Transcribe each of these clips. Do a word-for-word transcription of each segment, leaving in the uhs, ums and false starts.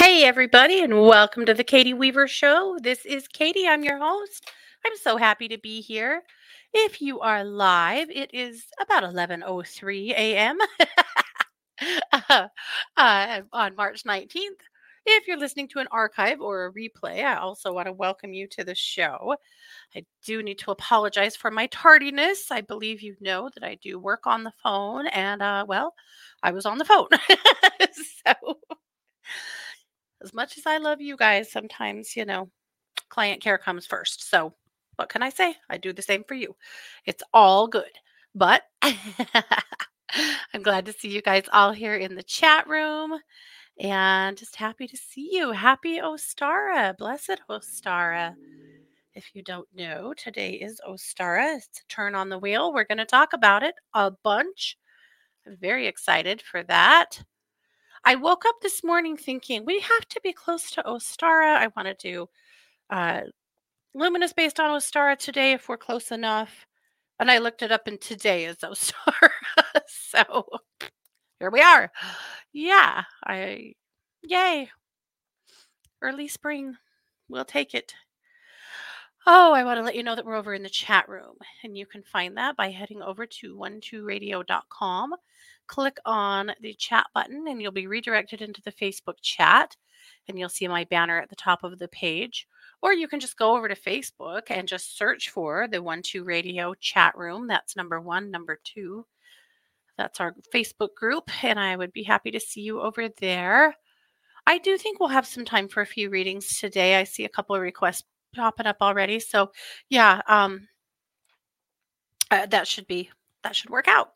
Hey, everybody, and welcome to the Katie Weaver Show. This is Katie. I'm your host. I'm so happy to be here. If you are live, it is about eleven oh three a.m. uh, uh, on March nineteenth. If you're listening to an archive or a replay, I also want to welcome you to the show. I do need to apologize for my tardiness. I believe you know that I do work on the phone, and uh, well, I was on the phone. so as much as I love you guys, sometimes, you know, client care comes first. So, what can I say? I do the same for you. It's all good. But I'm glad to see you guys all here in the chat room and just happy to see you. Happy Ostara. Blessed Ostara. If you don't know, today is Ostara. It's a turn on the wheel. We're going to talk about it a bunch. I'm very excited for that. I woke up this morning thinking we have to be close to Ostara. I want to do uh, Luminous based on Ostara today if we're close enough. And I looked it up, and today is Ostara. so here we are. Yeah, I yay. Early spring. We'll take it. Oh, I want to let you know that we're over in the chat room, and you can find that by heading over to one two radio dot com. Click on the chat button, and you'll be redirected into the Facebook chat, and you'll see my banner at the top of the page. Or you can just go over to Facebook and just search for the one two Radio chat room. That's number one. Number two, that's our Facebook group, and I would be happy to see you over there. I do think we'll have some time for a few readings today. I see a couple of requests popping up already. So yeah, um, uh, that should be, that should work out.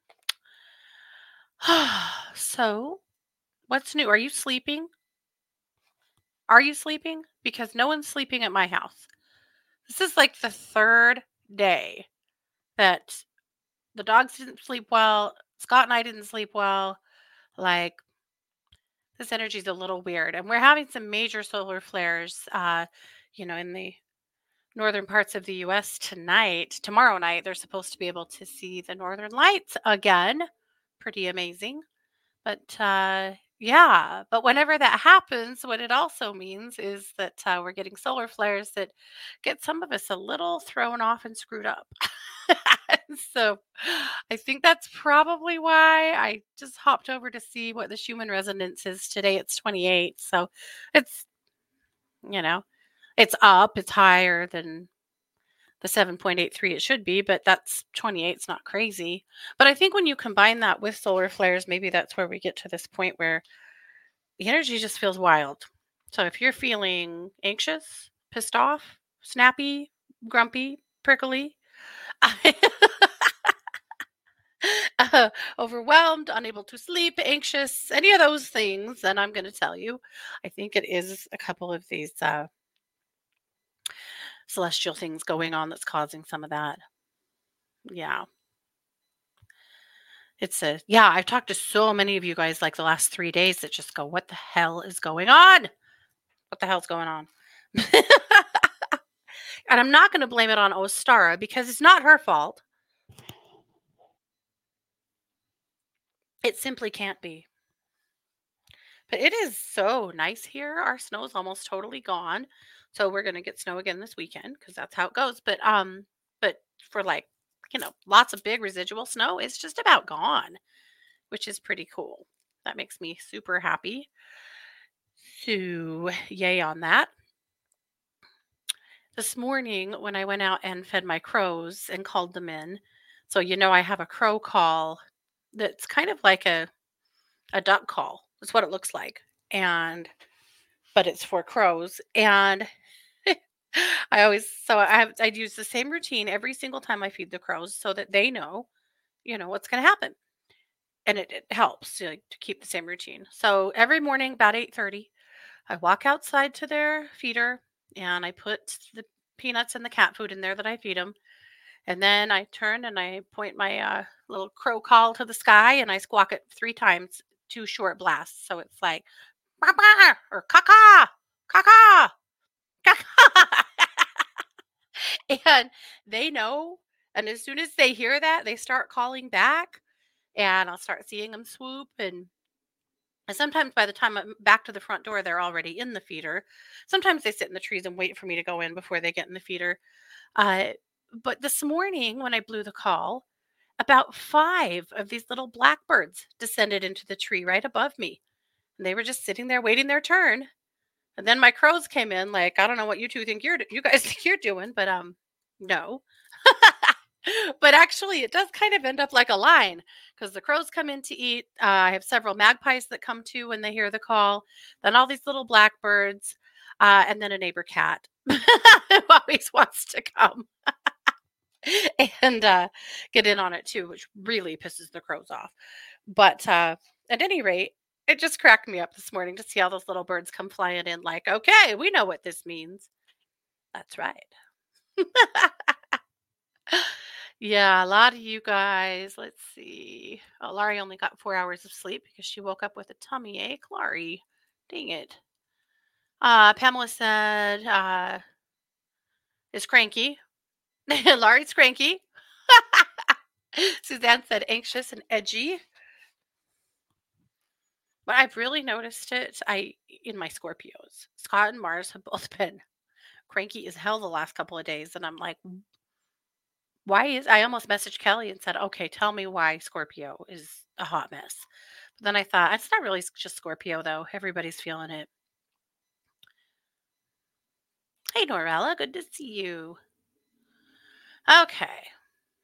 So what's new? Are you sleeping? Are you sleeping? Because no one's sleeping at my house. This is like the third day that the dogs didn't sleep well. Scott and I didn't sleep well. Like, this energy is a little weird. And we're having some major solar flares, uh, you know, in the northern parts of the U S tonight. Tomorrow night, they're supposed to be able to see the northern lights again. Pretty amazing. But uh, yeah, but whenever that happens, what it also means is that uh, we're getting solar flares that get some of us a little thrown off and screwed up. So I think that's probably why I just hopped over to see what the Schumann resonance is today. It's twenty-eight. So it's, you know, it's up, it's higher than the seven point eight three it should be, but that's twenty-eight. It's not crazy. But I think when you combine that with solar flares, maybe that's where we get to this point where the energy just feels wild. So if you're feeling anxious, pissed off, snappy, grumpy, prickly, uh, overwhelmed, unable to sleep, anxious, any of those things, then I'm going to tell you, I think it is a couple of these uh, celestial things going on that's causing some of that. Yeah. It's a, yeah, I've talked to so many of you guys like the last three days that just go, what the hell is going on? What the hell's going on? And I'm not going to blame it on Ostara because it's not her fault. It simply can't be. But it is so nice here. Our snow is almost totally gone. So we're going to get snow again this weekend because that's how it goes. But um but for like, you know, lots of big residual snow, it's just about gone, which is pretty cool. That makes me super happy. So, yay on that. This morning when I went out and fed my crows and called them in. So, you know, I have a crow call that's kind of like a a duck call. That's what it looks like. And but it's for crows. And I always so I have I'd use the same routine every single time I feed the crows so that they know, you know, what's going to happen. And it, it helps to, like, to keep the same routine. So every morning about eight thirty, I walk outside to their feeder and I put the peanuts and the cat food in there that I feed them. And then I turn and I point my uh, little crow call to the sky and I squawk it three times, two short blasts. So it's like, "Bah, bah," or caca, caca, caca. And they know. And as soon as they hear that, they start calling back and I'll start seeing them swoop. And And sometimes by the time I'm back to the front door, they're already in the feeder. Sometimes they sit in the trees and wait for me to go in before they get in the feeder. Uh, but this morning, when I blew the call, about five of these little blackbirds descended into the tree right above me. And they were just sitting there waiting their turn. And then my crows came in, like, I don't know what you two think you're, do- you guys think you're doing, but um, no. But actually, it does kind of end up like a line because the crows come in to eat. Uh, I have several magpies that come to when they hear the call. Then all these little blackbirds, uh, and then a neighbor cat who always wants to come and uh, get in on it too, which really pisses the crows off. But uh, at any rate, it just cracked me up this morning to see all those little birds come flying in. Like, okay, we know what this means. That's right. Yeah, a lot of you guys. Let's see. Oh, Laurie only got four hours of sleep because she woke up with a tummy ache. Laurie, dang it. Uh, Pamela said, uh, is cranky. Laurie's cranky. Suzanne said anxious and edgy. But I've really noticed it. I in my Scorpios. Scott and Mars have both been cranky as hell the last couple of days, and I'm like, why is I almost messaged Kelly and said, okay, tell me why Scorpio is a hot mess. But then I thought it's not really s- just Scorpio though. Everybody's feeling it. Hey Norella, good to see you. Okay.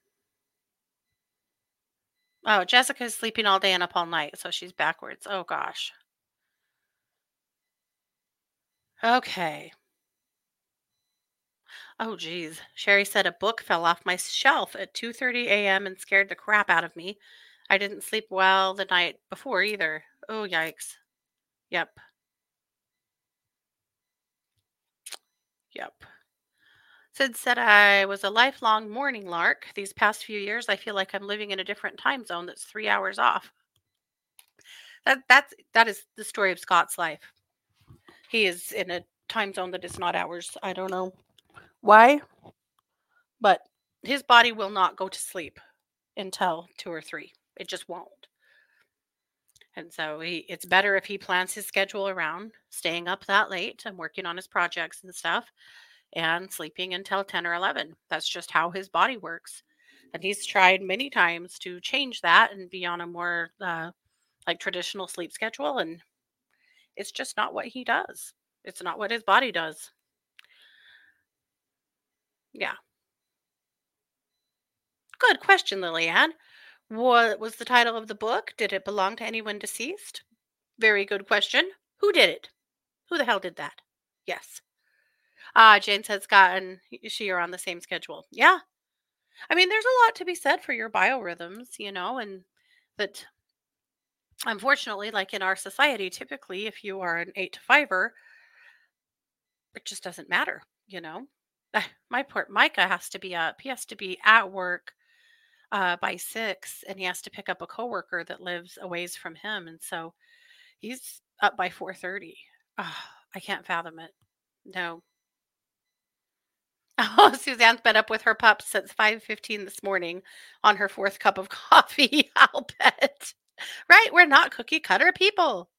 Oh, Jessica's sleeping all day and up all night, so she's backwards. Oh gosh. Okay. Oh geez. Sherry said a book fell off my shelf at two thirty a m and scared the crap out of me. I didn't sleep well the night before either. Oh yikes. Yep. Yep. Sid said I was a lifelong morning lark. These past few years, I feel like I'm living in a different time zone that's three hours off. That that's that is the story of Scott's life. He is in a time zone that is not ours. I don't know why, but his body will not go to sleep until two or three. It just won't. And so he, it's better if he plans his schedule around staying up that late and working on his projects and stuff and sleeping until ten or eleven. That's just how his body works. And he's tried many times to change that and be on a more uh, like traditional sleep schedule. And it's just not what he does. It's not what his body does. Yeah. Good question, Lillian. What was the title of the book? Did it belong to anyone deceased? Very good question. Who did it? Who the hell did that? Yes. Ah, Jane said Scott and she are on the same schedule. Yeah. I mean, there's a lot to be said for your biorhythms, you know, and that unfortunately, like in our society, typically, if you are an eight to fiver, it just doesn't matter, you know. Ah, my poor Micah has to be up. He has to be at work uh, by six, and he has to pick up a coworker that lives a ways from him, and so he's up by four thirty. Oh, I can't fathom it. No. Oh, Suzanne's been up with her pups since five fifteen this morning on her fourth cup of coffee. I'll bet. Right? We're not cookie cutter people.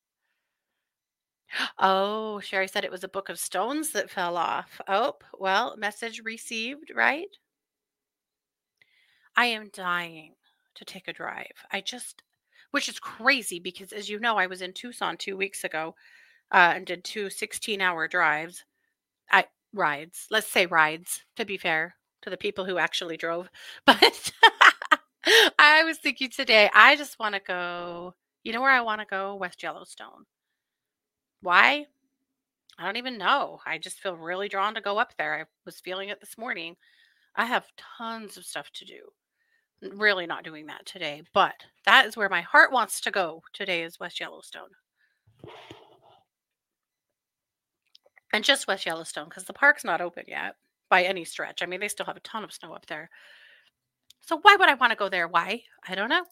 Oh, Sherry said it was a book of stones that fell off. Oh, well, message received, right? I am dying to take a drive. I just, which is crazy because as you know, I was in Tucson two weeks ago uh, and did two sixteen hour drives. I rides, let's say rides, to be fair to the people who actually drove. But I was thinking today, I just want to go, you know where I want to go? West Yellowstone. Why? I don't even know. I just feel really drawn to go up there. I was feeling it this morning. I have tons of stuff to do. Really not doing that today, but that is where my heart wants to go today is West Yellowstone. And just West Yellowstone because the park's not open yet by any stretch. I mean, they still have a ton of snow up there. So why would I want to go there? Why? I don't know.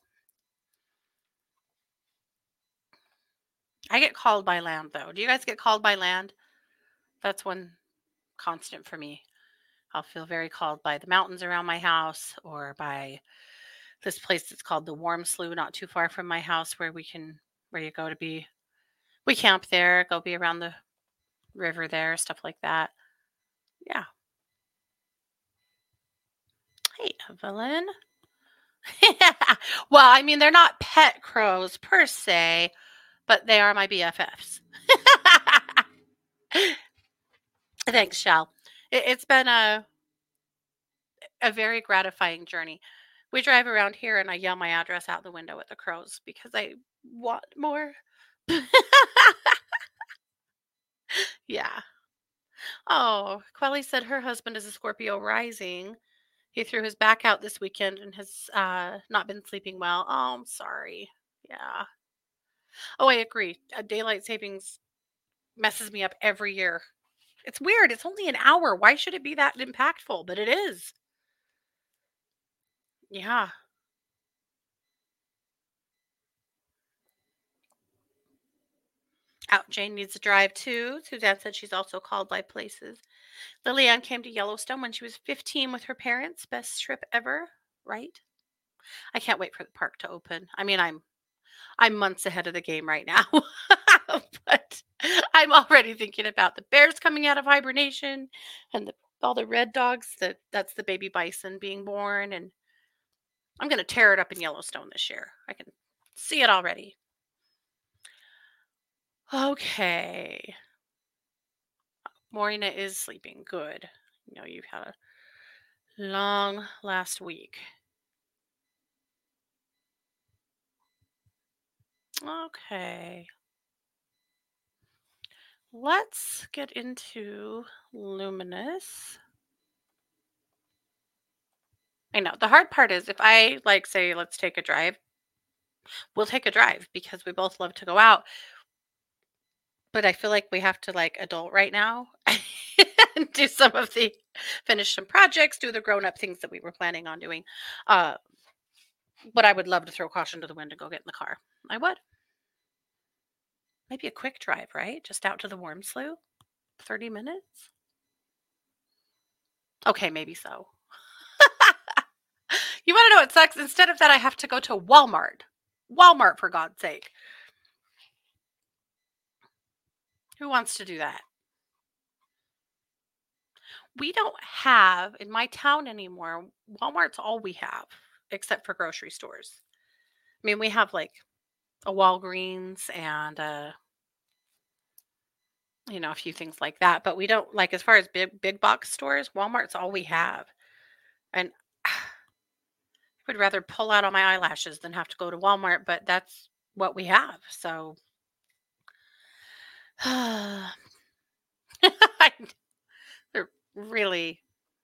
I get called by land though. Do you guys get called by land? That's one constant for me. I'll feel very called by the mountains around my house or by this place that's called the Warm Slough, not too far from my house where we can where you go to be We camp there, go be around the river there, stuff like that. Yeah. Hey, Evelyn. Well, I mean, they're not pet crows per se, but they are my B F Fs. Thanks, Shell. It, it's been a a very gratifying journey. We drive around here and I yell my address out the window at the crows because I want more. Yeah. Oh, Quelly said her husband is a Scorpio rising. He threw his back out this weekend and has uh, not been sleeping well. Oh, I'm sorry. Yeah. Oh, I agree. Uh, daylight savings messes me up every year. It's weird. It's only an hour. Why should it be that impactful? But it is. Yeah. Out. Jane needs to drive too. Suzanne said she's also called by places. Lillian came to Yellowstone when she was fifteen with her parents. Best trip ever, right? I can't wait for the park to open. I mean, I'm I'm months ahead of the game right now. But I'm already thinking about the bears coming out of hibernation and the, all the red dogs that that's the baby bison being born, and I'm going to tear it up in Yellowstone this year. I can see it already. Okay. Morena is sleeping good. You know, you've had a long last week. Okay. Let's get into Luminous. I know. The hard part is if I like say let's take a drive, we'll take a drive because we both love to go out. But I feel like we have to like adult right now and do some of the finish some projects, do the grown up things that we were planning on doing. Uh but I would love to throw caution to the wind and go get in the car. I would. Maybe a quick drive, right? Just out to the warm slough. thirty minutes? Okay, maybe so. You want to know what sucks? Instead of that, I have to go to Walmart. Walmart, for God's sake. Who wants to do that? We don't have in my town anymore. Walmart's all we have, except for grocery stores. I mean, we have like a Walgreens and uh, you know, a few things like that, but we don't like as far as big big box stores. Walmart's all we have, and I would rather pull out all my eyelashes than have to go to Walmart. But that's what we have, so they're really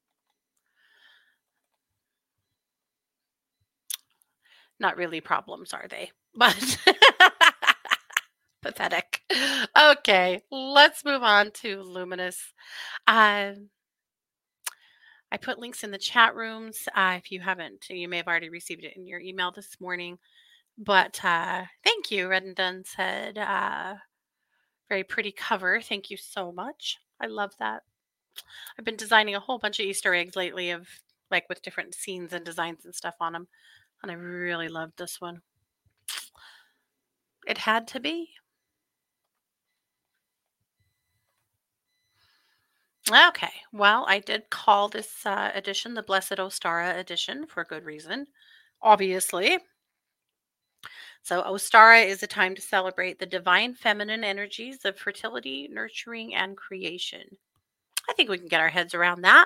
not really problems, are they? But pathetic. Okay, let's move on to Luminous. Um, I put links in the chat rooms. Uh, if you haven't, you may have already received it in your email this morning. But uh, thank you. Red and Dunn said, uh, very pretty cover. Thank you so much. I love that. I've been designing a whole bunch of Easter eggs lately of like with different scenes and designs and stuff on them. And I really loved this one. It had to be. Okay. Well, I did call this uh, edition the Blessed Ostara edition for good reason, obviously. So, Ostara is a time to celebrate the divine feminine energies of fertility, nurturing, and creation. I think we can get our heads around that.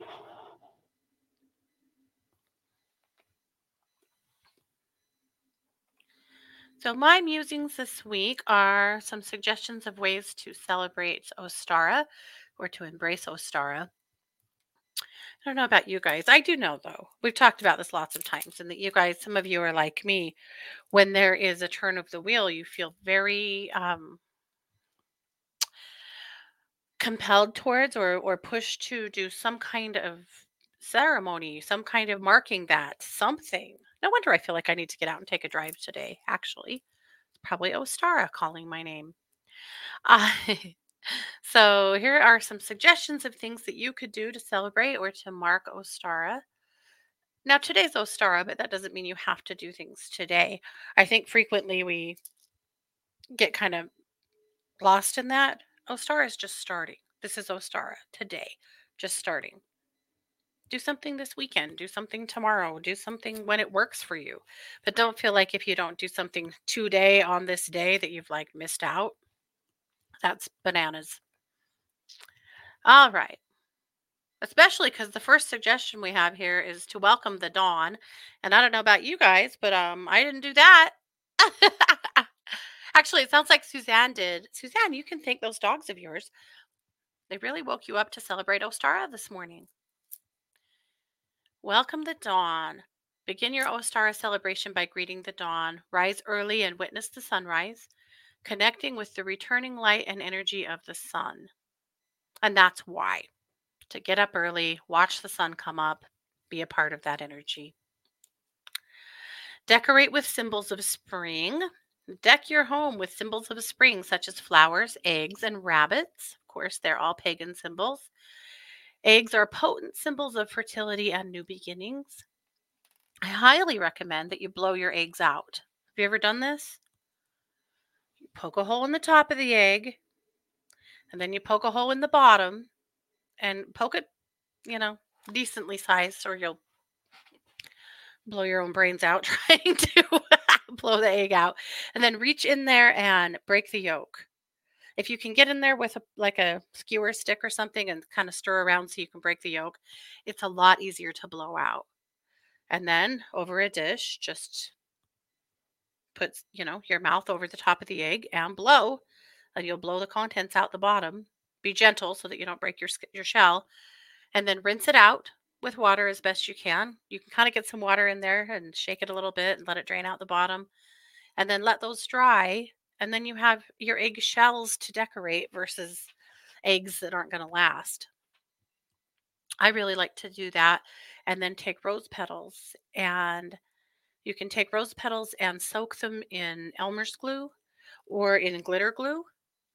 So, my musings this week are some suggestions of ways to celebrate Ostara or to embrace Ostara. I don't know about you guys. I do know, though. We've talked about this lots of times, and that you guys, some of you are like me. When there is a turn of the wheel, you feel very um, compelled towards or, or pushed to do some kind of ceremony, some kind of marking that, something. No wonder I feel like I need to get out and take a drive today, actually. Probably Ostara calling my name. Uh, so, here are some suggestions of things that you could do to celebrate or to mark Ostara. Now, today's Ostara, but that doesn't mean you have to do things today. I think frequently we get kind of lost in that, Ostara is just starting. This is Ostara today, just starting. Do something this weekend, do something tomorrow, do something when it works for you. But don't feel like if you don't do something today on this day that you've like missed out. That's bananas. All right. Especially because the first suggestion we have here is to welcome the dawn. And I don't know about you guys, but um, I didn't do that. Actually, it sounds like Suzanne did. Suzanne, you can thank those dogs of yours. They really woke you up to celebrate Ostara this morning. Welcome the dawn. Begin your Ostara celebration by greeting the dawn. Rise early and witness the sunrise, connecting with the returning light and energy of the sun. And that's why. To get up early, watch the sun come up, be a part of that energy. Decorate with symbols of spring. Deck your home with symbols of spring, such as flowers, eggs, and rabbits. Of course, they're all pagan symbols. Eggs are potent symbols of fertility and new beginnings. I highly recommend that you blow your eggs out. Have you ever done this? You poke a hole in the top of the egg, and then you poke a hole in the bottom, and poke it, you know, decently sized, or you'll blow your own brains out trying to blow the egg out. And then reach in there and break the yolk. If you can get in there with a, like a skewer stick or something and kind of stir around so you can break the yolk, it's a lot easier to blow out. And then over a dish, just put, you know, your mouth over the top of the egg and blow, and you'll blow the contents out the bottom. Be gentle so that you don't break your your shell, and then rinse it out with water as best you can. You can kind of get some water in there and shake it a little bit and let it drain out the bottom, and then let those dry. And then you have your egg shells to decorate versus eggs that aren't going to last. I really like to do that. And then take rose petals, and you can take rose petals and soak them in Elmer's glue or in glitter glue.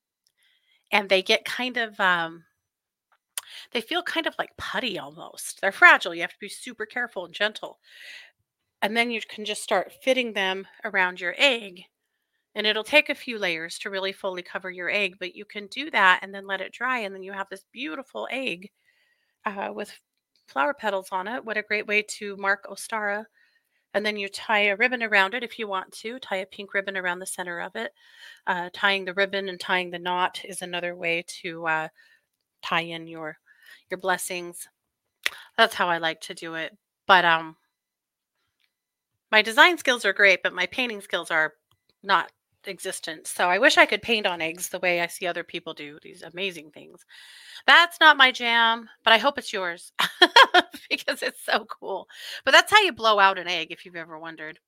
And they get kind of, um, they feel kind of like putty almost. They're fragile. You have to be super careful and gentle. And then you can just start fitting them around your egg. And it'll take a few layers to really fully cover your egg, but you can do that and then let it dry. And then you have this beautiful egg uh, with flower petals on it. What a great way to mark Ostara. And then you tie a ribbon around it if you want to. Tie a pink ribbon around the center of it. Uh, tying the ribbon and tying the knot is another way to uh, tie in your your blessings. That's how I like to do it. But um, my design skills are great, but my painting skills are not existent. So I wish I could paint on eggs the way I see other people do these amazing things. That's not my jam, but I hope it's yours because it's so cool. But that's how you blow out an egg, if you've ever wondered.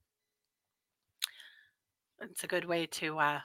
It's a good way to uh,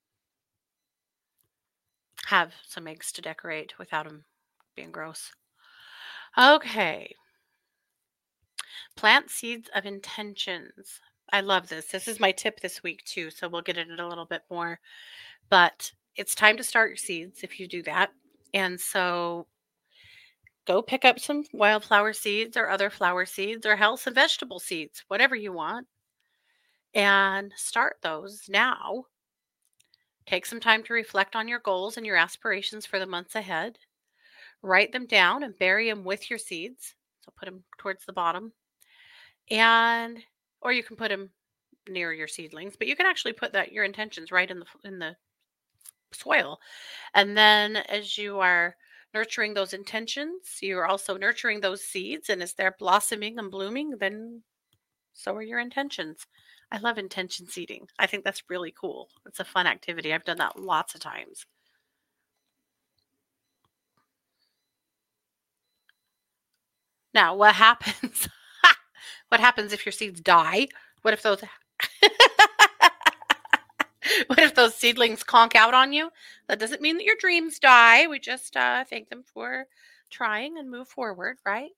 have some eggs to decorate without them being gross. Okay. Plant seeds of intentions. I love this. This is my tip this week too, so we'll get into it a little bit more. But it's time to start your seeds if you do that. And so go pick up some wildflower seeds or other flower seeds or hell, some vegetable seeds, whatever you want, and start those now. Take some time to reflect on your goals and your aspirations for the months ahead. Write them down and bury them with your seeds. So put them towards the bottom. And or you can put them near your seedlings, but you can actually put that your intentions right in the in the soil. And then as you are nurturing those intentions, you're also nurturing those seeds, and as they're blossoming and blooming, then so are your intentions. I love intention seeding. I think that's really cool. It's a fun activity. I've done that lots of times. Now, what happens? What happens if your seeds die? What if those What if those seedlings conk out on you? That doesn't mean that your dreams die. We just uh, thank them for trying and move forward, right?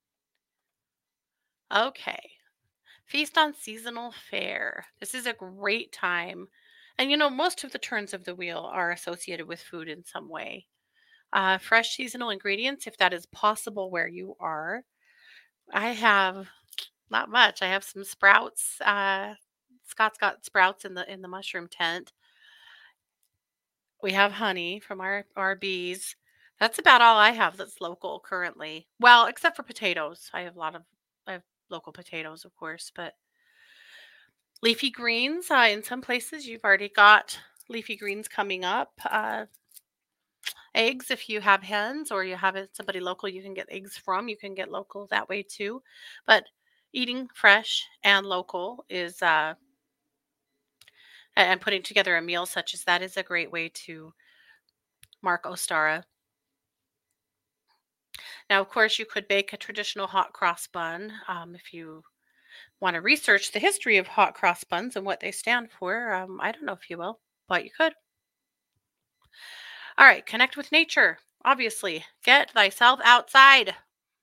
Okay. Feast on seasonal fare. This is a great time. And you know, most of the turns of the wheel are associated with food in some way. Uh, fresh seasonal ingredients, if that is possible where you are. I have not much. I have some sprouts. Uh, Scott's got sprouts in the in the mushroom tent. We have honey from our our bees. That's about all I have that's local currently. Well, except for potatoes. I have a lot of I have local potatoes, of course, but leafy greens, uh, in some places you've already got leafy greens coming up. Uh, eggs, if you have hens or you have it somebody local you can get eggs from, you can get local that way too. But eating fresh and local is uh a- and putting together a meal such as that is a great way to mark Ostara. Now, of course, you could bake a traditional hot cross bun um, if you want to research the history of hot cross buns and what they stand for. Um, I don't know if you will, but you could. All right, connect with nature. Obviously, get thyself outside.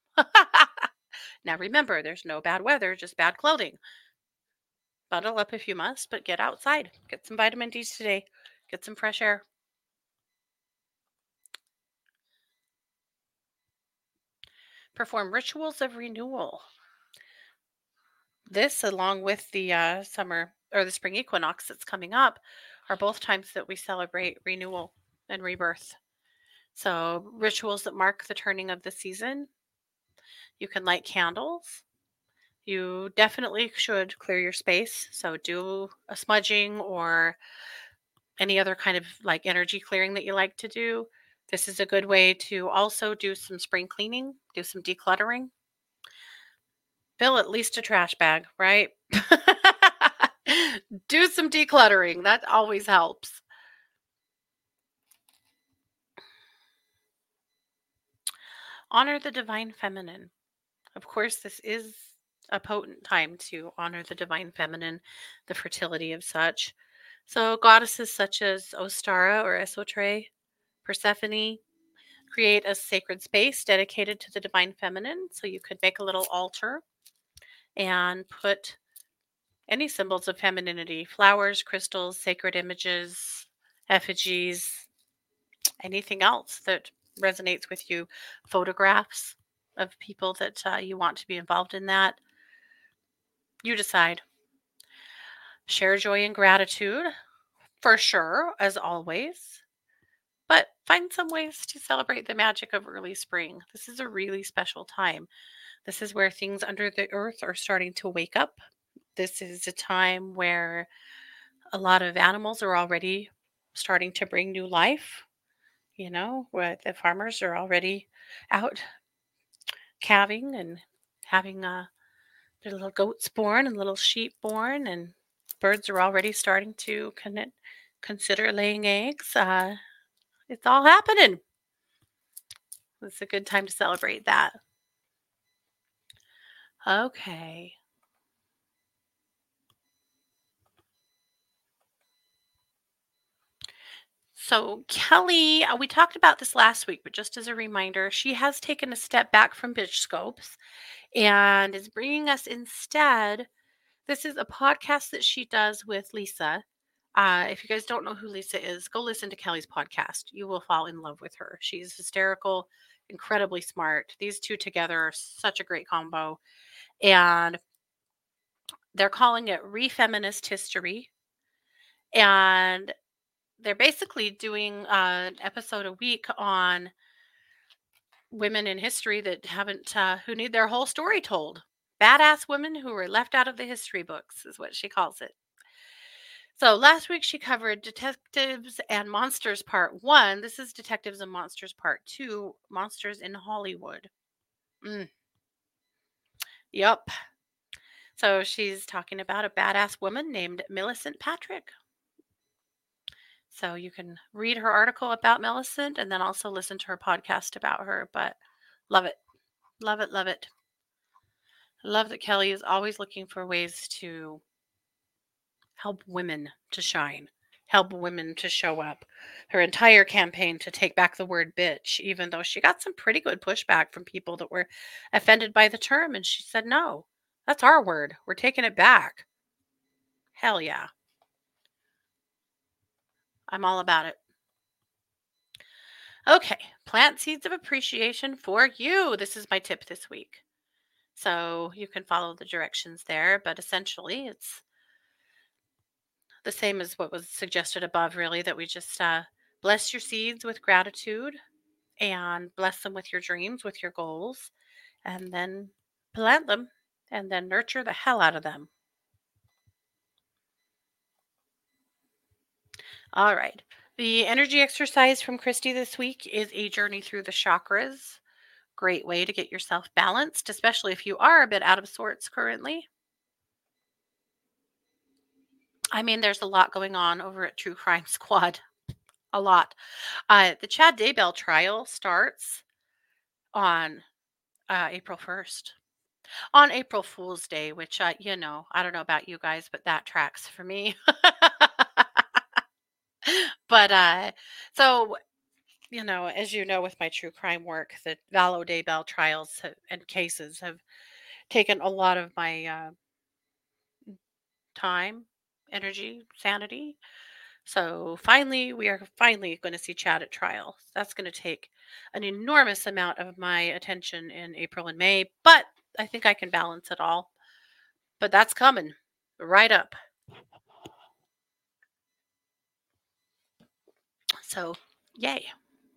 Now, remember, there's no bad weather, just bad clothing. Bundle up if you must, but get outside. Get some vitamin D today. Get some fresh air. Perform rituals of renewal. This, along with the uh, summer or the spring equinox that's coming up, are both times that we celebrate renewal and rebirth. So, rituals that mark the turning of the season. You can light candles. You definitely should clear your space. So, do a smudging or any other kind of like energy clearing that you like to do. This is a good way to also do some spring cleaning, do some decluttering. Fill at least a trash bag, right? Do some decluttering. That always helps. Honor the divine feminine. Of course, this is a potent time to honor the divine feminine, the fertility of such. So, goddesses such as Ostara or Esotre, Persephone, create a sacred space dedicated to the divine feminine. So, you could make a little altar and put any symbols of femininity, flowers, crystals, sacred images, effigies, anything else that resonates with you, photographs of people that uh, you want to be involved in that. You decide. Share joy and gratitude, for sure, as always, but find some ways to celebrate the magic of early spring. This is a really special time. This is where things under the earth are starting to wake up. This is a time where a lot of animals are already starting to bring new life. You know, where the farmers are already out calving and having uh, their little goats born and little sheep born, and birds are already starting to con- consider laying eggs. Uh, it's all happening. It's a good time to celebrate that. Okay. So, Kelly, uh, we talked about this last week, but just as a reminder, she has taken a step back from Bitch Scopes and is bringing us instead. This is a podcast that she does with Lisa. Uh, if you guys don't know who Lisa is, go listen to Kelly's podcast. You will fall in love with her. She's hysterical, incredibly smart. These two together are such a great combo. And they're calling it Refeminist History. And they're basically doing uh, an episode a week on women in history that haven't, uh, who need their whole story told. Badass women who were left out of the history books, is what she calls it. So last week she covered Detectives and Monsters Part one. This is Detectives and Monsters Part two, Monsters in Hollywood. Mm, yep. So she's talking about a badass woman named Millicent Patrick. So you can read her article about Millicent and then also listen to her podcast about her. But love it. Love it. Love it. I love that Kelly is always looking for ways to help women to shine, help women to show up. Her entire campaign to take back the word bitch, even though she got some pretty good pushback from people that were offended by the term. And she said, no, that's our word. We're taking it back. Hell yeah. I'm all about it. Okay, plant seeds of appreciation for you. This is my tip this week. So you can follow the directions there, but essentially it's the same as what was suggested above, really, that we just uh, Bless your seeds with gratitude and bless them with your dreams, with your goals, and then plant them and then nurture the hell out of them. All right. The energy exercise from Christy this week is a journey through the chakras. Great way to get yourself balanced, especially if you are a bit out of sorts currently. I mean, there's a lot going on over at True Crime Squad. A lot. Uh, the Chad Daybell trial starts on uh, April first. On April Fool's Day, which, uh, you know, I don't know about you guys, but that tracks for me. but uh, so, you know, as you know, with my true crime work, the Vallow Daybell trials have, and cases have taken a lot of my uh, time, energy, sanity. So finally, we are finally going to see Chad at trial. That's going to take an enormous amount of my attention in April and May, but I think I can balance it all. But that's coming right up. So, yay.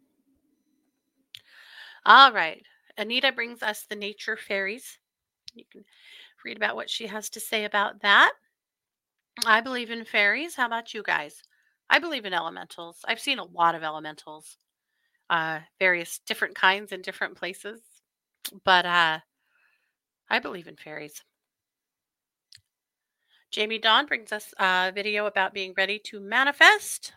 All right. Anita brings us the nature fairies. You can read about what she has to say about that. I believe in fairies. How about you guys? I believe in elementals. I've seen a lot of elementals, uh, various different kinds in different places, but uh, I believe in fairies. Jamie Dawn brings us a video about being ready to manifest.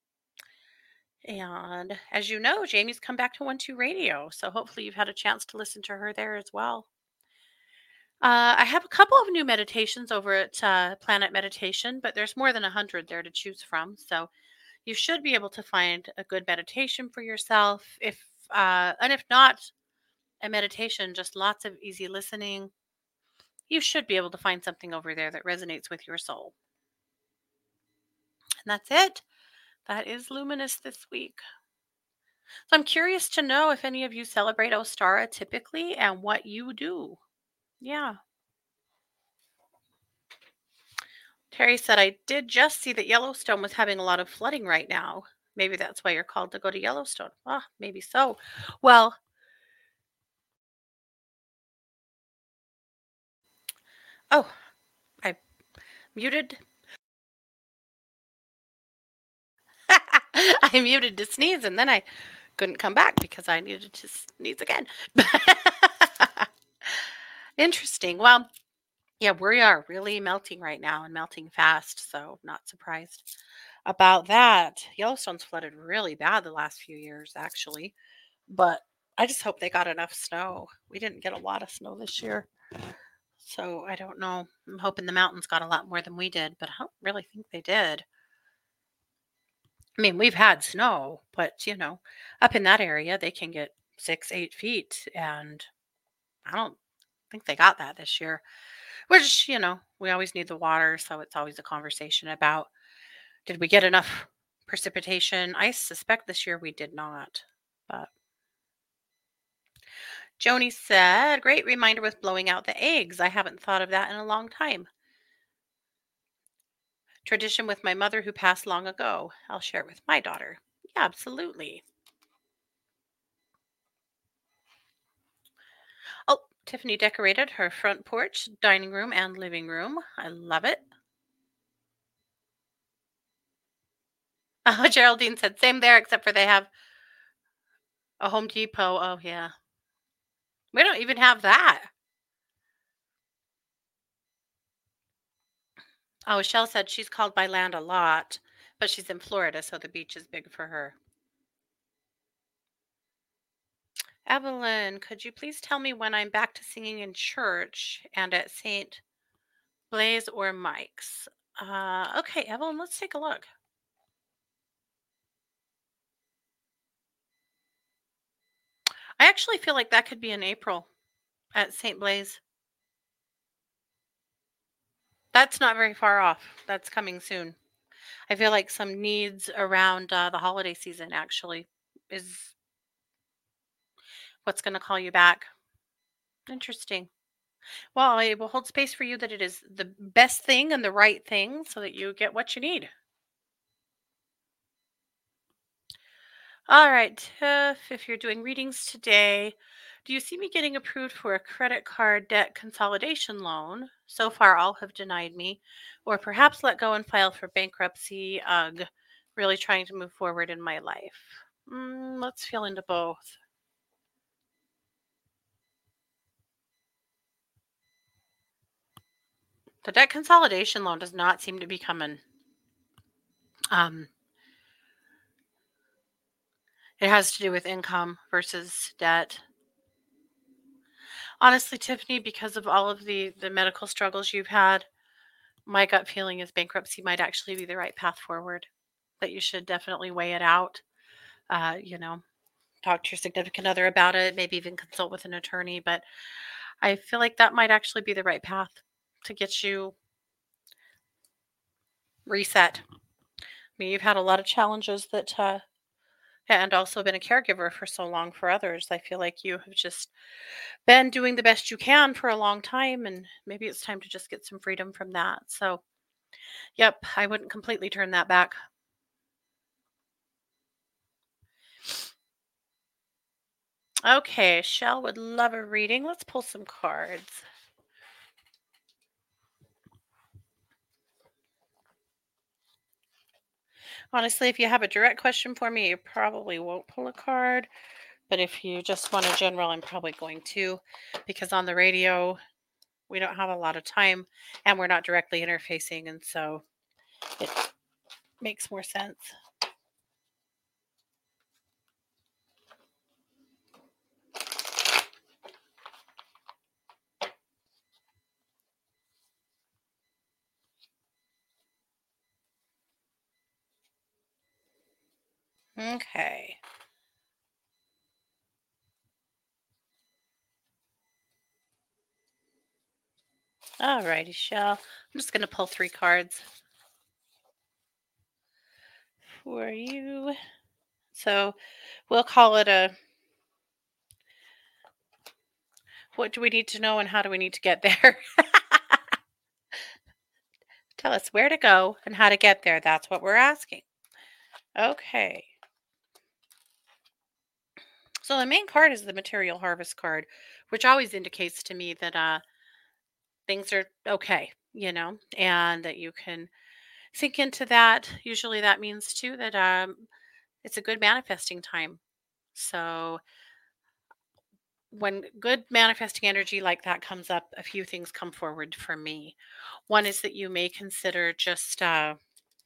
And as you know, Jamie's come back to One Two Radio, so hopefully you've had a chance to listen to her there as well. Uh, I have a couple of new meditations over at uh, Planet Meditation, but there's more than a hundred there to choose from. So you should be able to find a good meditation for yourself. If uh, and if not a meditation, just lots of easy listening, you should be able to find something over there that resonates with your soul. And that's it. That is Luminous this week. So I'm curious to know if any of you celebrate Ostara typically and what you do. Yeah. Terry said, I did just see that Yellowstone was having a lot of flooding right now. Maybe that's why you're called to go to Yellowstone. Ah, maybe so. Well, oh, I muted. I muted to sneeze and then I couldn't come back because I needed to sneeze again. Interesting. Well, yeah, we are really melting right now and melting fast, so not surprised about that. Yellowstone's flooded really bad the last few years, actually, but I just hope they got enough snow. We didn't get a lot of snow this year, so I don't know. I'm hoping the mountains got a lot more than we did, but I don't really think they did. I mean, we've had snow, but you know, up in that area, they can get six, eight feet, and I don't think they got that this year. Which, you know, we always need the water, so it's always a conversation about did we get enough precipitation? I suspect this year we did not. But Joni said, great reminder with blowing out the eggs. I haven't thought of that in a long time. Tradition with my mother who passed long ago. I'll share it with my daughter. Yeah, absolutely. Oh, Tiffany decorated her front porch, dining room, and living room. I love it. Oh, Geraldine said, same there, except for they have a Home Depot. Oh, yeah. We don't even have that. Oh, Shell said she's called by land a lot, but she's in Florida, so the beach is big for her. Evelyn, could you please tell me when I'm back to singing in church and at Saint Blaise or Mike's? Uh, okay, Evelyn, let's take a look. I actually feel like that could be in April at Saint Blaise. That's not very far off. That's coming soon. I feel like some needs around uh, the holiday season actually is what's going to call you back. Interesting. Well, I will hold space for you that it is the best thing and the right thing so that you get what you need. All right, Tiff, if you're doing readings today, do you see me getting approved for a credit card debt consolidation loan? So far, all have denied me, or perhaps let go and file for bankruptcy. Ugh, really trying to move forward in my life. Mm, let's feel into both. The debt consolidation loan does not seem to be coming. Um, it has to do with income versus debt. Honestly, Tiffany, because of all of the the medical struggles you've had, my gut feeling is bankruptcy might actually be the right path forward. That you should definitely weigh it out. Uh, you know, talk to your significant other about it, maybe even consult with an attorney. But I feel like that might actually be the right path to get you reset. I mean, you've had a lot of challenges that, uh, and also been a caregiver for so long for others. I feel like you have just been doing the best you can for a long time, and maybe it's time to just get some freedom from that. So, yep, I wouldn't completely turn that back. Okay, Shell would love a reading. Let's pull some cards. Honestly, if you have a direct question for me, you probably won't pull a card. But if you just want a general, I'm probably going to, because on the radio, we don't have a lot of time and we're not directly interfacing. And so it makes more sense. Okay. All righty, Shell. I'm just going to pull three cards for you. So we'll call it a what do we need to know and how do we need to get there? Tell us where to go and how to get there. That's what we're asking. Okay. So the main card is the material harvest card, which always indicates to me that uh things are okay, you know, and that you can sink into that. Usually that means too that um it's a good manifesting time. So when good manifesting energy like that comes up, a few things come forward for me. One is that you may consider just uh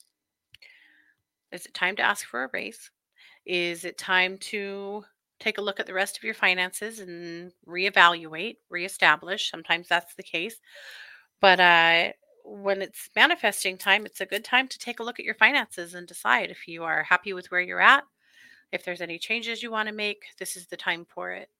is it time to ask for a raise? Is it time to take a look at the rest of your finances and reevaluate, reestablish? Sometimes that's the case. But uh, when it's manifesting time, it's a good time to take a look at your finances and decide if you are happy with where you're at. If there's any changes you want to make, this is the time for it.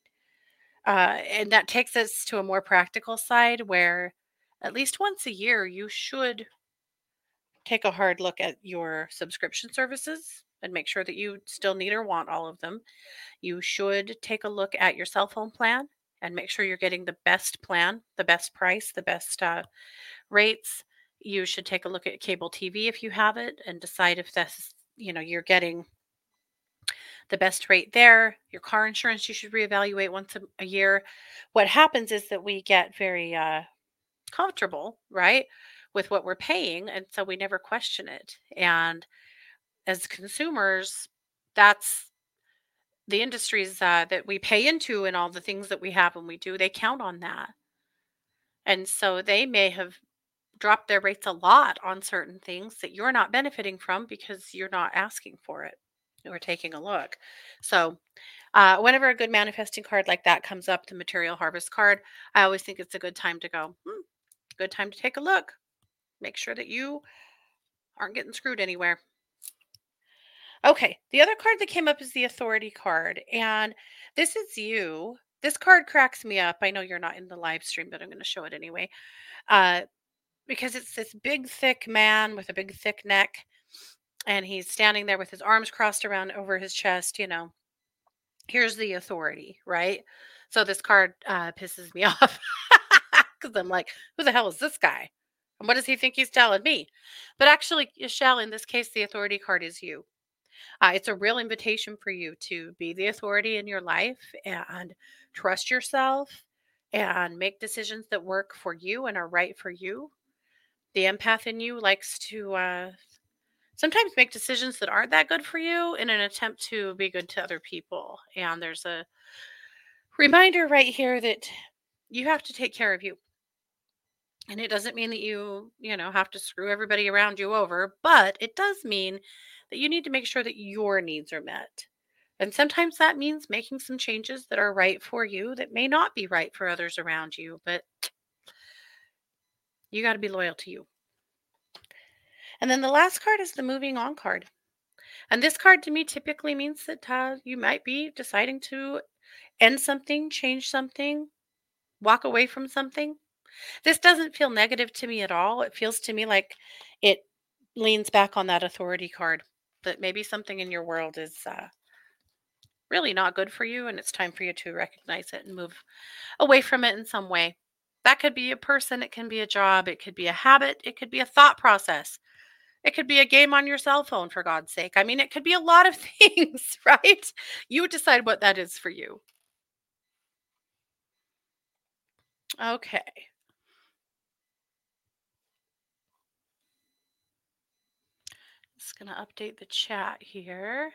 Uh, and that takes us to a more practical side where at least once a year, you should take a hard look at your subscription services and make sure that you still need or want all of them. You should take a look at your cell phone plan and make sure you're getting the best plan, the best price, the best uh, rates. You should take a look at cable T V if you have it and decide if that's, you know, you're getting the best rate there. Your car insurance, you should reevaluate once a, a year. What happens is that we get very uh, comfortable, right, with what we're paying. And so we never question it. And as consumers, that's the industries uh, that we pay into and all the things that we have and we do, they count on that. And so they may have dropped their rates a lot on certain things that you're not benefiting from because you're not asking for it or taking a look. So, uh, whenever a good manifesting card like that comes up, the material harvest card, I always think it's a good time to go, hmm, good time to take a look. Make sure that you aren't getting screwed anywhere. Okay, the other card that came up is the authority card. And this is you. This card cracks me up. I know you're not in the live stream, but I'm going to show it anyway. Uh, because it's this big, thick man with a big, thick neck. And he's standing there with his arms crossed around over his chest. You know, here's the authority, right? So this card uh, pisses me off because I'm like, who the hell is this guy? And what does he think he's telling me? But actually, Michelle, in this case, the authority card is you. Uh, it's a real invitation for you to be the authority in your life and trust yourself and make decisions that work for you and are right for you. The empath in you likes to uh, sometimes make decisions that aren't that good for you in an attempt to be good to other people. And there's a reminder right here that you have to take care of you. And it doesn't mean that you, you know, have to screw everybody around you over, but it does mean that you need to make sure that your needs are met. And sometimes that means making some changes that are right for you that may not be right for others around you, but you got to be loyal to you. And then the last card is the moving on card. And this card to me typically means that uh, you might be deciding to end something, change something, walk away from something. This doesn't feel negative to me at all. It feels to me like it leans back on that authority card, that maybe something in your world is uh, really not good for you and it's time for you to recognize it and move away from it in some way. That could be a person, it can be a job, it could be a habit, it could be a thought process. It could be a game on your cell phone, for God's sake. I mean, it could be a lot of things, right? You decide what that is for you. Okay. Just going to update the chat here.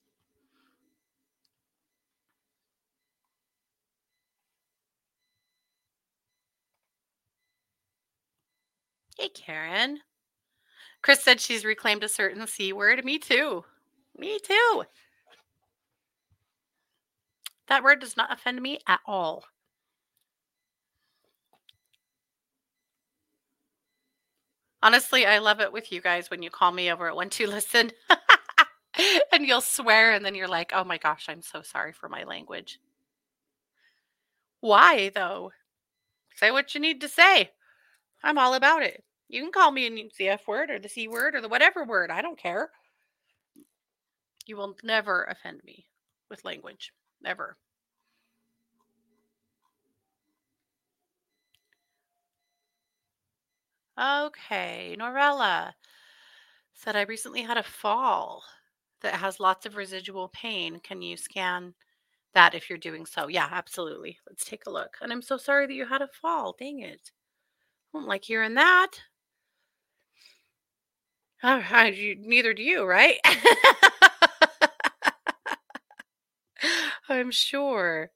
Hey, Karen. Chris said she's reclaimed a certain C word. Me too. Me too. That word does not offend me at all. Honestly, I love it with you guys when you call me over at one two listen and you'll swear and then you're like, oh my gosh, I'm so sorry for my language. Why though? Say what you need to say. I'm all about it. You can call me and use the F word or the C word or the whatever word. I don't care. You will never offend me with language. Never. Okay. Norella said, I recently had a fall that has lots of residual pain. Can you scan that if you're doing so? Yeah, absolutely. Let's take a look. And I'm so sorry that you had a fall. Dang it. I don't like hearing that. Oh, I- you- neither do you, right? I'm sure.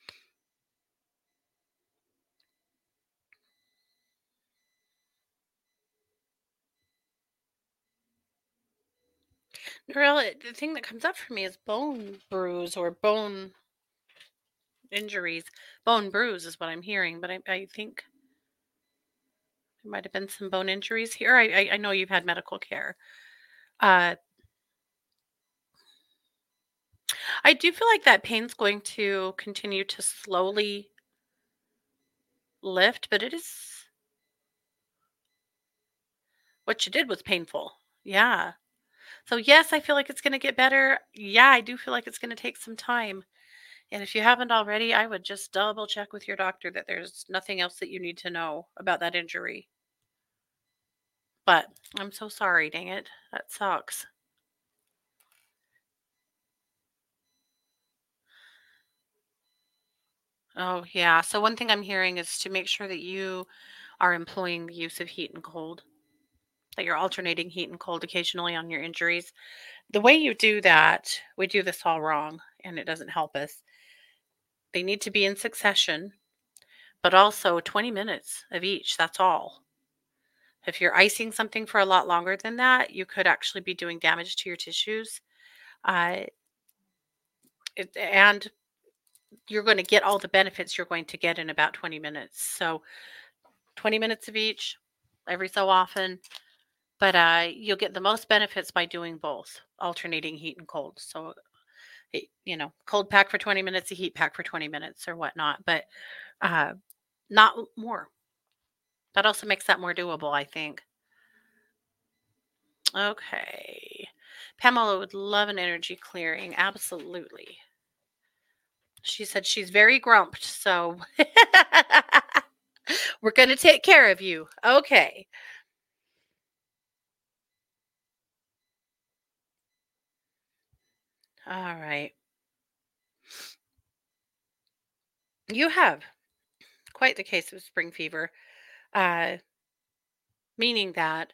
Really, the thing that comes up for me is bone bruise or bone injuries. Bone bruise is what I'm hearing, but I, I think there might have been some bone injuries here. I, I, I know you've had medical care. Uh, I do feel like that pain's going to continue to slowly lift, but it is what you did was painful. Yeah. So, yes, I feel like it's going to get better. Yeah, I do feel like it's going to take some time. And if you haven't already, I would just double check with your doctor that there's nothing else that you need to know about that injury. But I'm so sorry, dang it. That sucks. Oh, yeah. So, one thing I'm hearing is to make sure that you are employing the use of heat and cold, that you're alternating heat and cold occasionally on your injuries. The way you do that, we do this all wrong and it doesn't help us. They need to be in succession, but also twenty minutes of each. That's all. If you're icing something for a lot longer than that, you could actually be doing damage to your tissues. Uh, it, and you're going to get all the benefits you're going to get in about twenty minutes. So twenty minutes of each every so often, but uh, you'll get the most benefits by doing both, alternating heat and cold. So, you know, cold pack for twenty minutes, a heat pack for twenty minutes or whatnot, but uh, not more. That also makes that more doable, I think. Okay. Pamela would love an energy clearing. Absolutely. She said she's very grumped, so we're going to take care of you. Okay. All right. You have quite the case of spring fever, uh, meaning that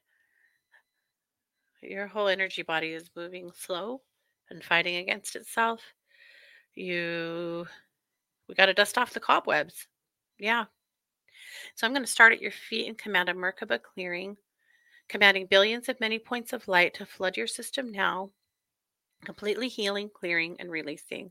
your whole energy body is moving slow and fighting against itself. You, we got to dust off the cobwebs. Yeah. So I'm going to start at your feet and command a Merkaba clearing, commanding billions of many points of light to flood your system now, completely healing, clearing, and releasing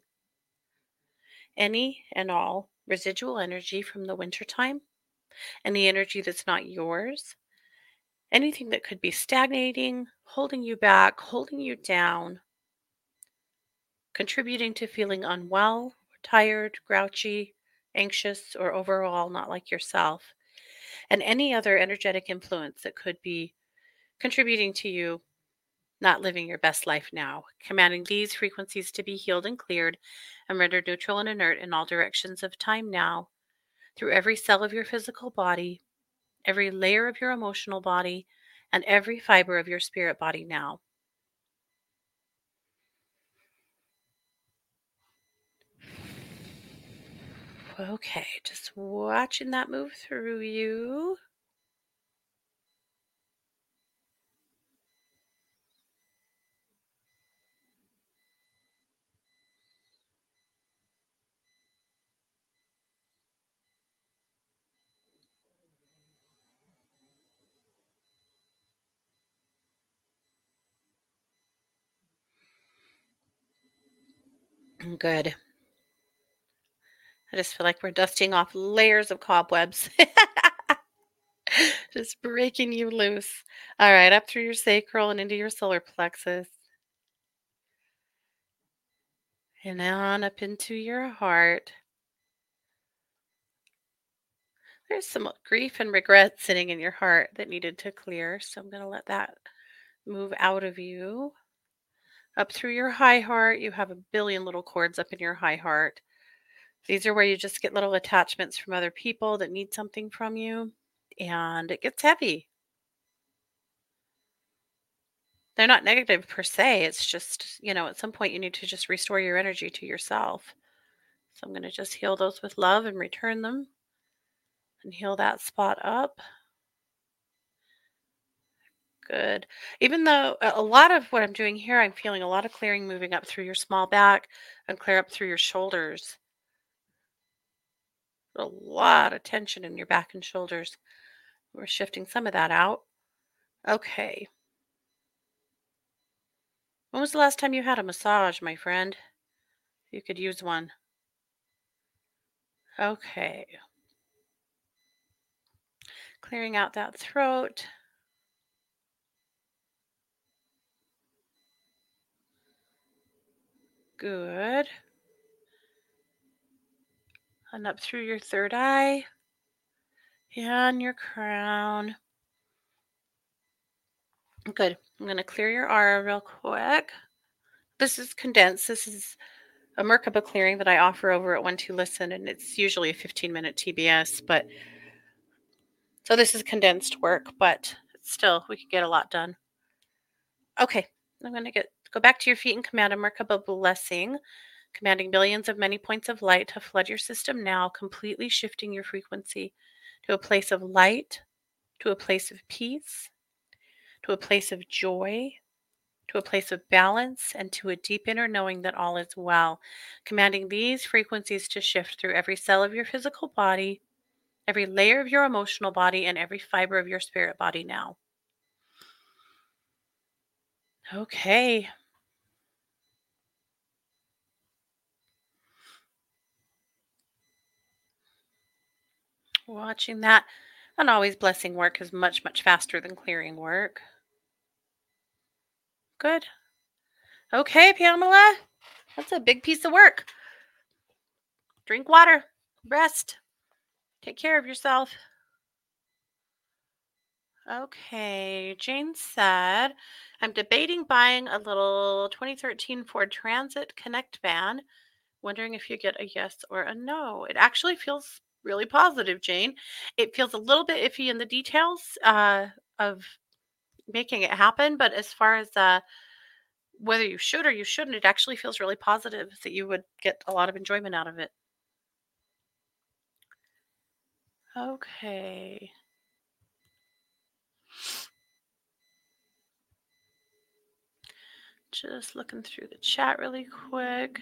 any and all residual energy from the wintertime, any energy that's not yours, anything that could be stagnating, holding you back, holding you down, contributing to feeling unwell, tired, grouchy, anxious, or overall not like yourself, and any other energetic influence that could be contributing to you not living your best life now, commanding these frequencies to be healed and cleared and rendered neutral and inert in all directions of time now, through every cell of your physical body, every layer of your emotional body, and every fiber of your spirit body now. Okay, just watching that move through you. Good. I just feel like we're dusting off layers of cobwebs. Just breaking you loose. All right, up through your sacral and into your solar plexus. And on up into your heart. There's some grief and regret sitting in your heart that needed to clear. So I'm going to let that move out of you. Up through your high heart, you have a billion little cords up in your high heart. These are where you just get little attachments from other people that need something from you, and it gets heavy. They're not negative per se. It's just, you know, at some point you need to just restore your energy to yourself. So I'm going to just heal those with love and return them and heal that spot up. Good. Even though a a lot of what I'm doing here, I'm feeling a lot of clearing moving up through your small back and clear up through your shoulders. A lot of tension in your back and shoulders. We're shifting some of that out. Okay. When was the last time you had a massage, my friend? You could use one. Okay. Clearing out that throat. Good. And up through your third eye and your crown. Good. I'm going to clear your aura real quick. This is condensed. This is a Merkaba clearing that I offer over at One Two Listen, and it's usually a fifteen minute T B S. But so this is condensed work, but still, we could get a lot done. Okay, I'm going to get go back to your feet and command a Merkaba blessing, commanding billions of many points of light to flood your system now, completely shifting your frequency to a place of light, to a place of peace, to a place of joy, to a place of balance, and to a deep inner knowing that all is well, commanding these frequencies to shift through every cell of your physical body, every layer of your emotional body, and every fiber of your spirit body now. Okay. Watching that. And always blessing work is much, much faster than clearing work. Good. Okay, Pamela. That's a big piece of work. Drink water. Rest. Take care of yourself. Okay, Jane said, I'm debating buying a little twenty thirteen Ford Transit Connect van. Wondering if you get a yes or a no. It actually feels really positive, Jane. It feels a little bit iffy in the details uh, of making it happen, but as far as uh, whether you should or you shouldn't, it actually feels really positive that you would get a lot of enjoyment out of it. Okay. Just looking through the chat really quick.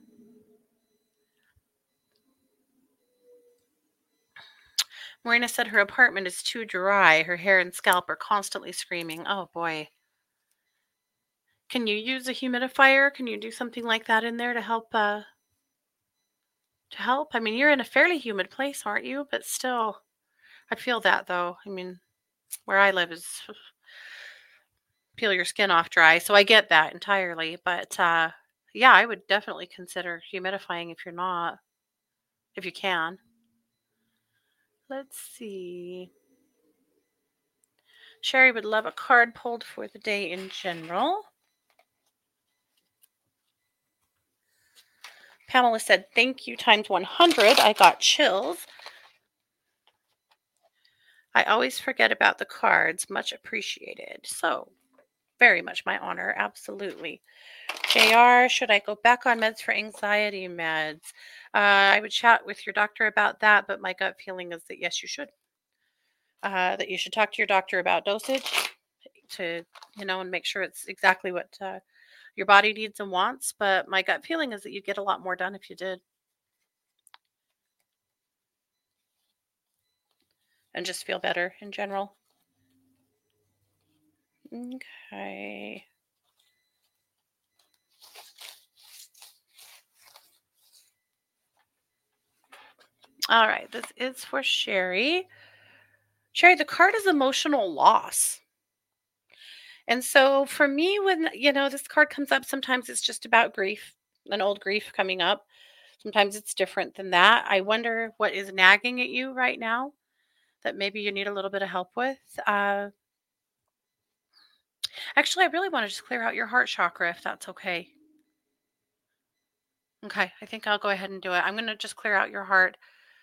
Marina said her apartment is too dry. Her hair and scalp are constantly screaming. Oh boy. Can you use a humidifier? Can you do something like that in there to help uh to help? I mean, you're in a fairly humid place, aren't you? But still, I feel that though. I mean, where I live is peel your skin off dry, so I get that entirely. But uh yeah, I would definitely consider humidifying if you're not, if you can. Let's see. Sherry would love a card pulled for the day in general. Pamela said, thank you times one hundred. I got chills. I always forget about the cards. Much appreciated. So, very much my honor. Absolutely. J R, should I go back on meds for anxiety meds? Uh, I would chat with your doctor about that, but my gut feeling is that yes, you should. Uh, that you should talk to your doctor about dosage to, you know, and make sure it's exactly what uh, your body needs and wants. But my gut feeling is that you'd get a lot more done if you did. And just feel better in general. Okay. All right, this is for Sherry. Sherry, the card is emotional loss. And so for me, when, you know, this card comes up, sometimes it's just about grief, an old grief coming up. Sometimes it's different than that. I wonder what is nagging at you right now that maybe you need a little bit of help with. Uh, actually, I really want to just clear out your heart chakra if that's okay. Okay, I think I'll go ahead and do it. I'm going to just clear out your heart.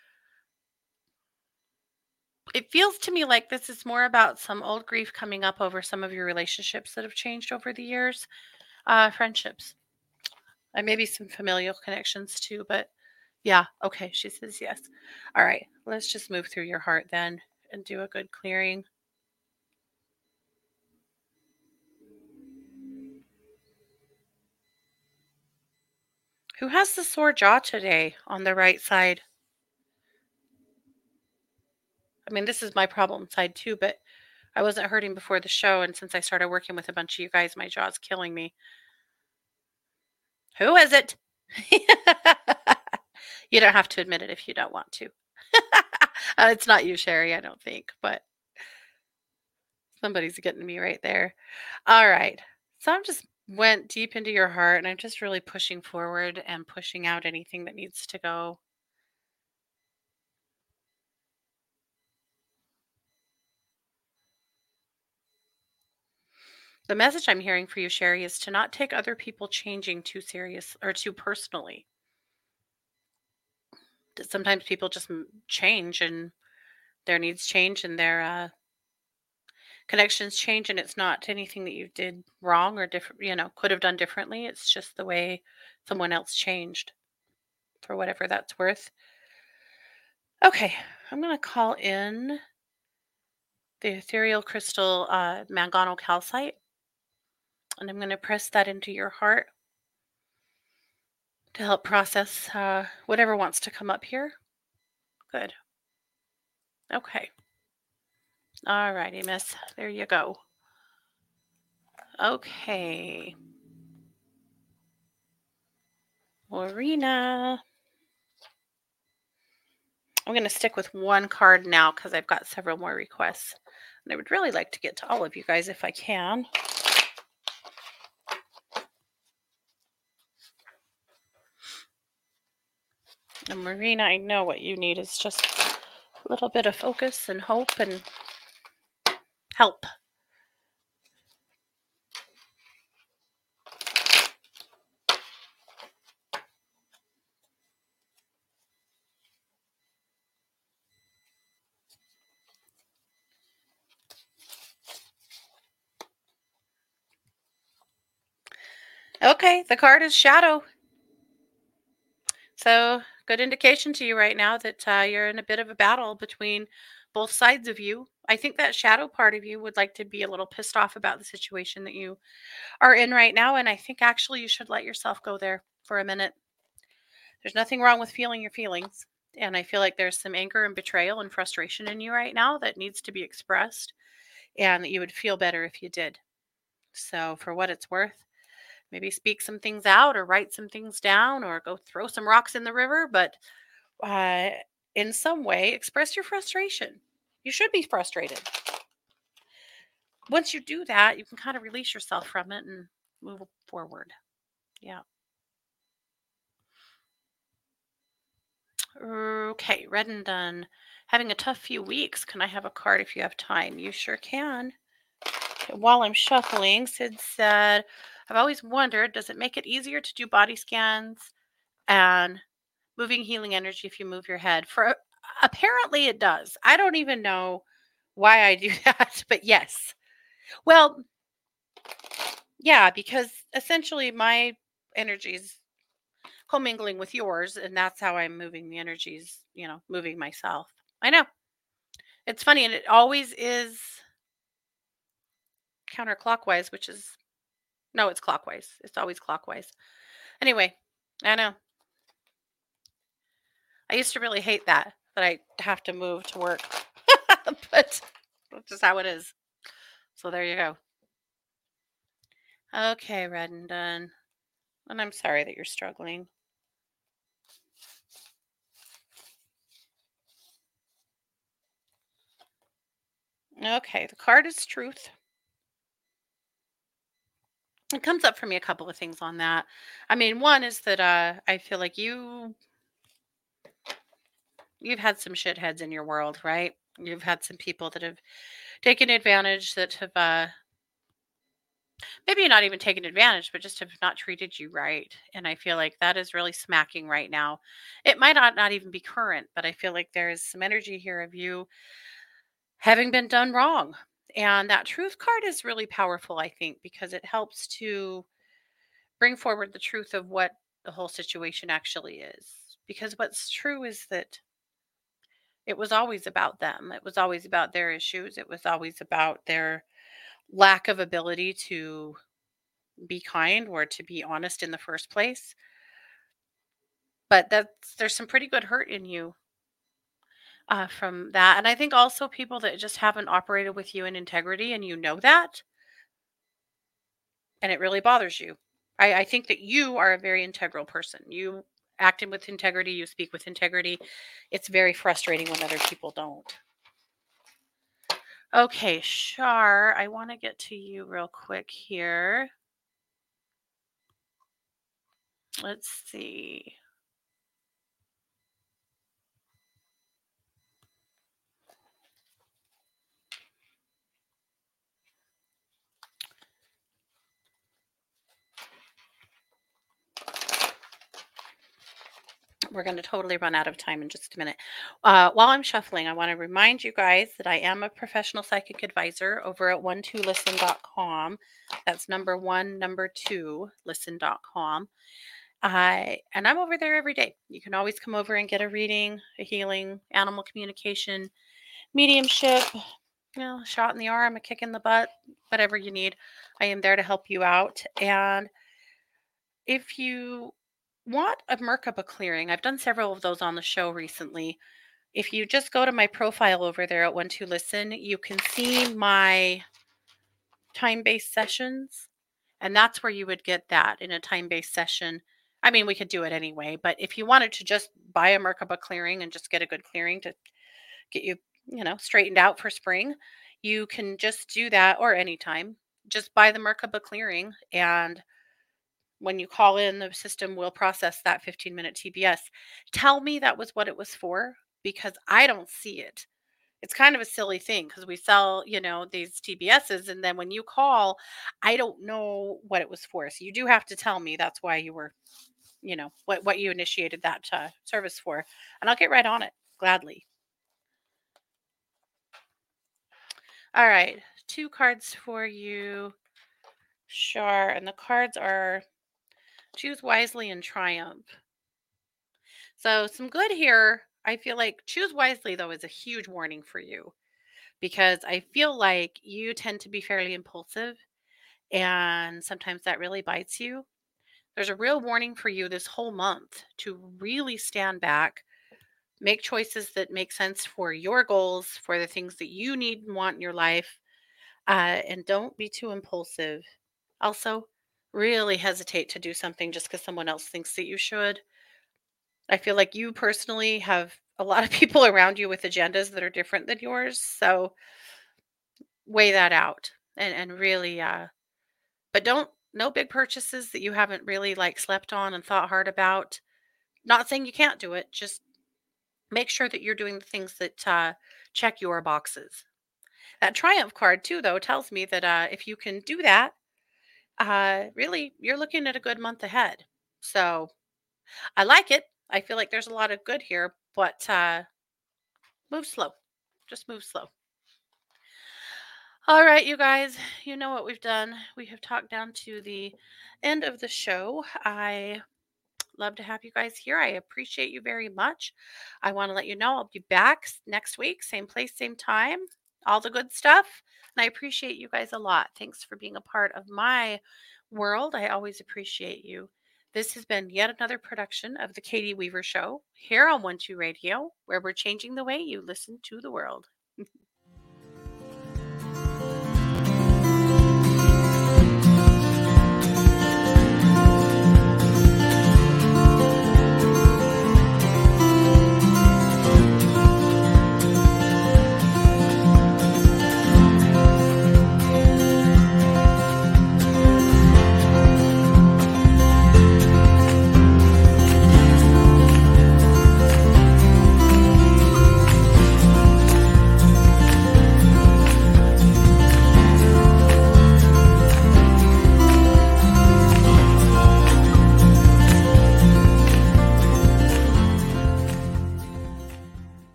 It feels to me like this is more about some old grief coming up over some of your relationships that have changed over the years, uh, friendships, and maybe some familial connections too. But yeah, okay, she says yes. All right, let's just move through your heart then and do a good clearing. Who has the sore jaw today on the right side? I mean, this is my problem side too, but I wasn't hurting before the show. And since I started working with a bunch of you guys, my jaw's killing me. Who is it? You don't have to admit it if you don't want to. uh, it's not you, Sherry, I don't think, but somebody's getting me right there. All right. So I'm just went deep into your heart and I'm just really pushing forward and pushing out anything that needs to go. The message I'm hearing for you, Sherry, is to not take other people changing too serious or too personally. Sometimes people just change and their needs change and their uh, connections change, and it's not anything that you did wrong or different, you know, could have done differently. It's just the way someone else changed for whatever that's worth. Okay, I'm going to call in the ethereal crystal uh, manganocalcite, and I'm going to press that into your heart to help process uh, whatever wants to come up here. Good. Okay. All righty, miss. There you go. Okay. Marina. I'm going to stick with one card now because I've got several more requests. And I would really like to get to all of you guys if I can. And Marina, I know what you need is just a little bit of focus and hope and help. Okay, the card is shadow. So, good indication to you right now that uh, you're in a bit of a battle between both sides of you. I think that shadow part of you would like to be a little pissed off about the situation that you are in right now. And I think actually you should let yourself go there for a minute. There's nothing wrong with feeling your feelings. And I feel like there's some anger and betrayal and frustration in you right now that needs to be expressed, and that you would feel better if you did. So, for what it's worth, maybe speak some things out or write some things down or go throw some rocks in the river, but uh, in some way express your frustration. You should be frustrated. Once you do that, you can kind of release yourself from it and move forward. Yeah. Okay, read and done. Having a tough few weeks. Can I have a card if you have time? You sure can. Okay, while I'm shuffling, Sid said, I've always wondered, does it make it easier to do body scans and moving healing energy if you move your head? For apparently it does. I don't even know why I do that, but yes. Well, yeah, because essentially my energies commingling with yours, and that's how I'm moving the energies, you know, moving myself. I know. It's funny, and it always is counterclockwise, which is no, it's clockwise. It's always clockwise. Anyway, I know. I used to really hate that that I have to move to work. But that's just how it is. So there you go. Okay, read and done. And I'm sorry that you're struggling. Okay, the card is truth. It comes up for me a couple of things on that. I mean, one is that uh, I feel like you you've had some shitheads in your world, right? You've had some people that have taken advantage, that have uh, maybe not even taken advantage, but just have not treated you right. And I feel like that is really smacking right now. It might not not even be current, but I feel like there is some energy here of you having been done wrong. And that truth card is really powerful, I think, because it helps to bring forward the truth of what the whole situation actually is. Because what's true is that it was always about them. It was always about their issues. It was always about their lack of ability to be kind or to be honest in the first place. But that's there's some pretty good hurt in you uh, from that. And I think also people that just haven't operated with you in integrity, and you know that, and it really bothers you. I, I think that you are a very integral person. You act in with integrity, you speak with integrity. It's very frustrating when other people don't. Okay, Shar, I want to get to you real quick here. Let's see. We're going to totally run out of time in just a minute. Uh, while I'm shuffling, I want to remind you guys that I am a professional psychic advisor over at one two listen dot com. That's number one, number two, listen dot com. I and I'm over there every day. You can always come over and get a reading, a healing, animal communication, mediumship, you know, a shot in the arm, a kick in the butt, whatever you need. I am there to help you out. And if you want a Merkaba clearing, I've done several of those on the show recently. If you just go to my profile over there at one two listen, you can see my time-based sessions, and that's where you would get that in a time-based session. I mean, we could do it anyway, but if you wanted to just buy a Merkaba clearing and just get a good clearing to get you, you know, straightened out for spring, you can just do that, or anytime. Just buy the Merkaba clearing, and when you call in, the system will process that fifteen minute T B S. Tell me that was what it was for, because I don't see it. It's kind of a silly thing because we sell, you know, these T B Ss, and then when you call, I don't know what it was for. So you do have to tell me that's why you were, you know, what what you initiated that uh, service for, and I'll get right on it gladly. All right, two cards for you, Shar, and the cards are Choose wisely and triumph. So, some good here. I feel like choose wisely, though, is a huge warning for you because I feel like you tend to be fairly impulsive and sometimes that really bites you. There's a real warning for you this whole month to really stand back, make choices that make sense for your goals, for the things that you need and want in your life, uh, and don't be too impulsive. Also, really hesitate to do something just because someone else thinks that you should. I feel like you personally have a lot of people around you with agendas that are different than yours. So weigh that out and, and really, uh, but don't, no big purchases that you haven't really like slept on and thought hard about. Not saying you can't do it, just make sure that you're doing the things that uh, check your boxes. That triumph card, too, though, tells me that uh, if you can do that, uh, really, you're looking at a good month ahead. So I like it. I feel like there's a lot of good here, but uh, move slow. Just move slow. All right, you guys, you know what we've done. We have talked down to the end of the show. I love to have you guys here. I appreciate you very much. I want to let you know I'll be back s- next week, same place, same time, all the good stuff. And I appreciate you guys a lot. Thanks for being a part of my world. I always appreciate you. This has been yet another production of The Katie Weaver Show here on One Two Radio, where we're changing the way you listen to the world.